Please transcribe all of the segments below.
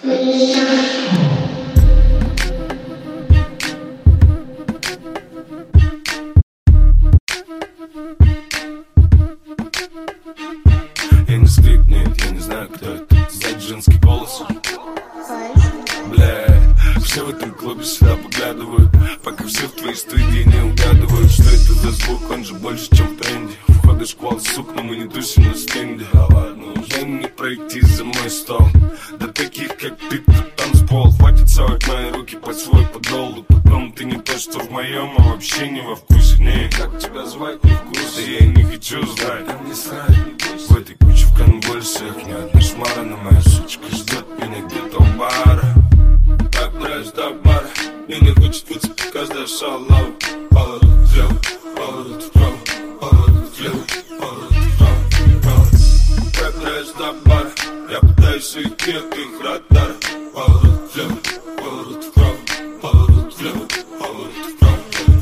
Я не скрип, нет, я не знаю, кто это. Сзади женский голос. Бля, все в этом клубе сюда поглядывают, пока все в твоей студии не угадывают, что это за звук, он же больше, чем в тренде. Входы шквал, сук, но мы не тусим на стенде. А ладно, уже не пройти за мой стол. Да таких, как ты, тут танцпол. Хватит совать мои руки под свой подол. Потом ты не то, что в моем, а вообще не во вкусе. Не, как тебя звать, не в курсе. Я не хочу знать, а мне срать. В этой куче в конвульсиях ни одна шмара, но моя сучка ждет меня где-то у бара. Так брать до бара, и не хочет выцепить каждая шалава. Поворот влево, поворот вправо, поворот влево, поворот вправо. Так брать до бара, я пытаюсь уйти от их радара. Поворот влево, поворот вправо, поворот влево, поворот вправо.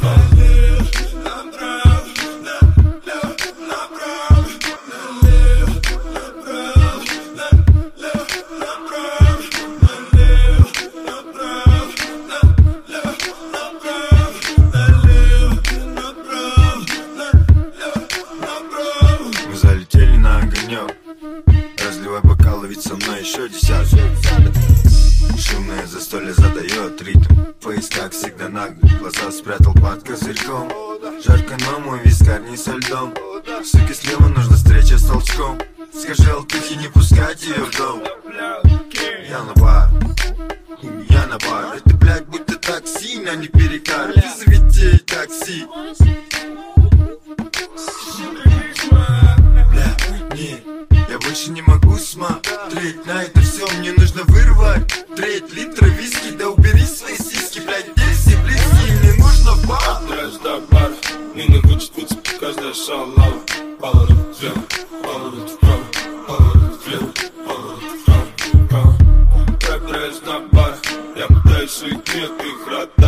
Разливай бокалы, ведь со мной еще десяток. Шумное застолье задает ритм. Фейс, как всегда, наглый. Глаза спрятал под козырьком. Жарко, но мой вискарь не со льдом. Суки, слева нужна встреча с толчком. Скажи алтухе не пускать ее в дом. Я на бар, я на бар. Это, блядь, будто такси, но не перекар. Вызовите такси. Бля, не, я больше не могу смотреть на это все, мне нужно вырвать треть литра виски, да убери свои сиськи, блядь, здесь все близкие, мне нужно в бар. Дрожь до бара, мне не хочет выцепить каждая шалава. Поворот влево, поворот вправо, поворот влево, поворот вправо. Так дрожь до бара, я пытаюсь уйти от их рад.